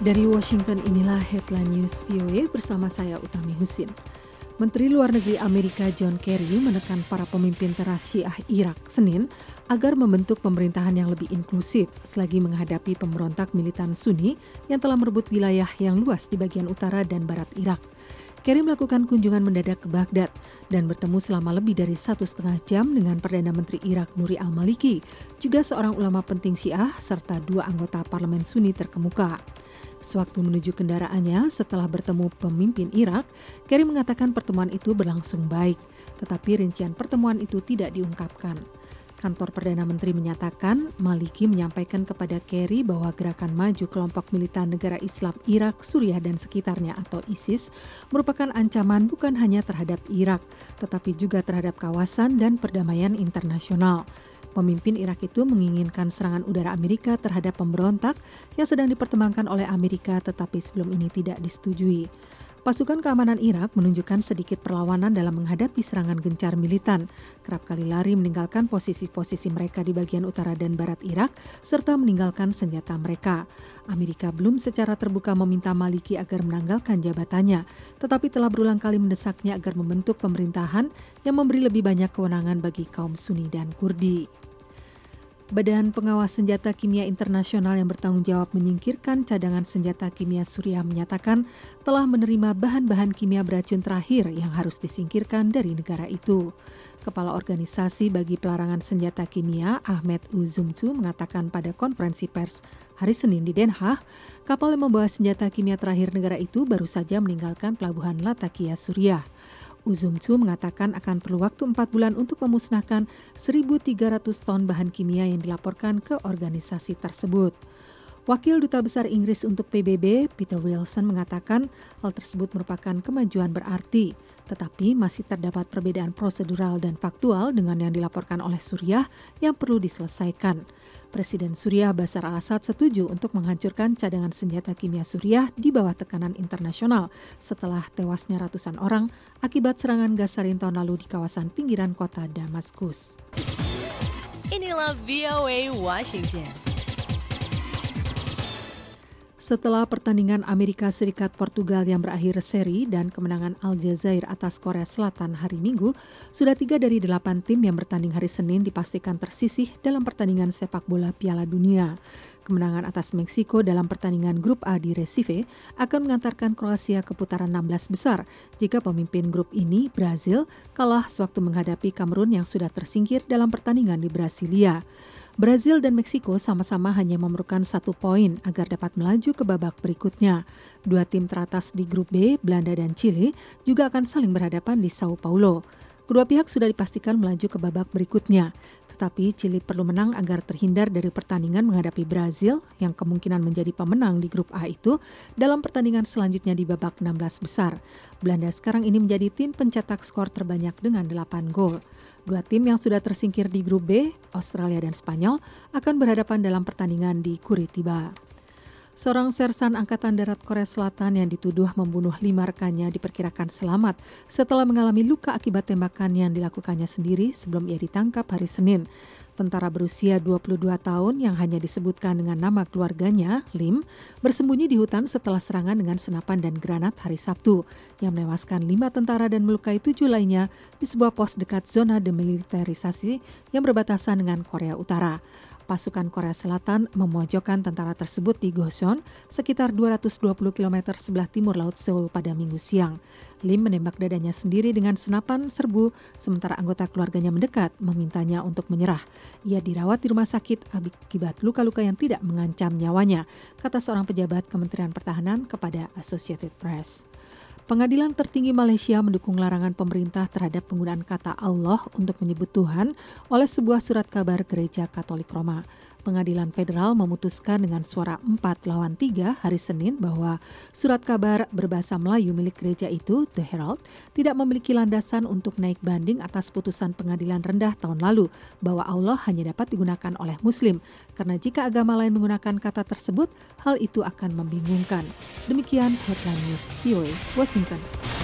Dari Washington, inilah Headline News VOA bersama saya Utami Husin. Menteri Luar Negeri Amerika John Kerry menekan para pemimpin teras Syiah Irak Senin agar membentuk pemerintahan yang lebih inklusif selagi menghadapi pemberontak militan Sunni yang telah merebut wilayah yang luas di bagian utara dan barat Irak. Kerry melakukan kunjungan mendadak ke Baghdad dan bertemu selama lebih dari 1,5 jam dengan Perdana Menteri Irak Nuri al-Maliki, juga seorang ulama penting Syiah serta 2 anggota parlemen Sunni terkemuka. Sewaktu menuju kendaraannya setelah bertemu pemimpin Irak, Kerry mengatakan pertemuan itu berlangsung baik, tetapi rincian pertemuan itu tidak diungkapkan. Kantor Perdana Menteri menyatakan Maliki menyampaikan kepada Kerry bahwa gerakan maju kelompok militan negara Islam Irak, Suriah dan sekitarnya atau ISIS merupakan ancaman bukan hanya terhadap Irak, tetapi juga terhadap kawasan dan perdamaian internasional. Pemimpin Irak itu menginginkan serangan udara Amerika terhadap pemberontak yang sedang dipertimbangkan oleh Amerika tetapi sebelum ini tidak disetujui. Pasukan keamanan Irak menunjukkan sedikit perlawanan dalam menghadapi serangan gencar militan. Kerap kali lari meninggalkan posisi-posisi mereka di bagian utara dan barat Irak serta meninggalkan senjata mereka. Amerika belum secara terbuka meminta Maliki agar menanggalkan jabatannya, tetapi telah berulang kali mendesaknya agar membentuk pemerintahan yang memberi lebih banyak kewenangan bagi kaum Sunni dan Kurdi. Badan Pengawas Senjata Kimia Internasional yang bertanggung jawab menyingkirkan cadangan senjata kimia Suriah menyatakan telah menerima bahan-bahan kimia beracun terakhir yang harus disingkirkan dari negara itu. Kepala Organisasi bagi Pelarangan Senjata Kimia Ahmed Uzumcu mengatakan pada konferensi pers hari Senin di Den Haag, kapal yang membawa senjata kimia terakhir negara itu baru saja meninggalkan pelabuhan Latakia, Suriah. Uzumcu mengatakan akan perlu waktu 4 bulan untuk memusnahkan 1.300 ton bahan kimia yang dilaporkan ke organisasi tersebut. Wakil Duta Besar Inggris untuk PBB, Peter Wilson, mengatakan hal tersebut merupakan kemajuan berarti, tetapi masih terdapat perbedaan prosedural dan faktual dengan yang dilaporkan oleh Suriah yang perlu diselesaikan. Presiden Suriah Bashar al-Assad setuju untuk menghancurkan cadangan senjata kimia Suriah di bawah tekanan internasional setelah tewasnya ratusan orang akibat serangan gas sarin tahun lalu di kawasan pinggiran kota Damaskus. Inilah VOA Washington. Setelah pertandingan Amerika Serikat-Portugal yang berakhir seri dan kemenangan Aljazair atas Korea Selatan hari Minggu, sudah 3 dari 8 tim yang bertanding hari Senin dipastikan tersisih dalam pertandingan sepak bola Piala Dunia. Kemenangan atas Meksiko dalam pertandingan Grup A di Recife akan mengantarkan Kroasia ke putaran 16 besar jika pemimpin grup ini, Brazil, kalah sewaktu menghadapi Kamerun yang sudah tersingkir dalam pertandingan di Brasilia. Brazil dan Meksiko sama-sama hanya memerlukan 1 poin agar dapat melaju ke babak berikutnya. 2 tim teratas di grup B, Belanda dan Chili, juga akan saling berhadapan di Sao Paulo. Kedua pihak sudah dipastikan melaju ke babak berikutnya. Tetapi Chili perlu menang agar terhindar dari pertandingan menghadapi Brazil yang kemungkinan menjadi pemenang di grup A itu dalam pertandingan selanjutnya di babak 16 besar. Belanda sekarang ini menjadi tim pencetak skor terbanyak dengan 8 gol. 2 tim yang sudah tersingkir di grup B, Australia dan Spanyol, akan berhadapan dalam pertandingan di Curitiba. Seorang sersan Angkatan Darat Korea Selatan yang dituduh membunuh 5 rekannya diperkirakan selamat setelah mengalami luka akibat tembakan yang dilakukannya sendiri sebelum ia ditangkap hari Senin. Tentara berusia 22 tahun yang hanya disebutkan dengan nama keluarganya, Lim, bersembunyi di hutan setelah serangan dengan senapan dan granat hari Sabtu yang menewaskan 5 tentara dan melukai 7 lainnya di sebuah pos dekat zona demilitarisasi yang berbatasan dengan Korea Utara. Pasukan Korea Selatan memojokkan tentara tersebut di Gocheon, sekitar 220 km sebelah timur Laut Seoul pada Minggu siang. Lim menembak dadanya sendiri dengan senapan serbu, sementara anggota keluarganya mendekat memintanya untuk menyerah. Ia dirawat di rumah sakit akibat luka-luka yang tidak mengancam nyawanya, kata seorang pejabat Kementerian Pertahanan kepada Associated Press. Pengadilan tertinggi Malaysia mendukung larangan pemerintah terhadap penggunaan kata Allah untuk menyebut Tuhan oleh sebuah surat kabar Gereja Katolik Roma. Pengadilan Federal memutuskan dengan suara 4-3 hari Senin bahwa surat kabar berbahasa Melayu milik gereja itu, The Herald, tidak memiliki landasan untuk naik banding atas putusan pengadilan rendah tahun lalu bahwa Allah hanya dapat digunakan oleh Muslim, karena jika agama lain menggunakan kata tersebut, hal itu akan membingungkan. Demikian Headline News VOA Washington.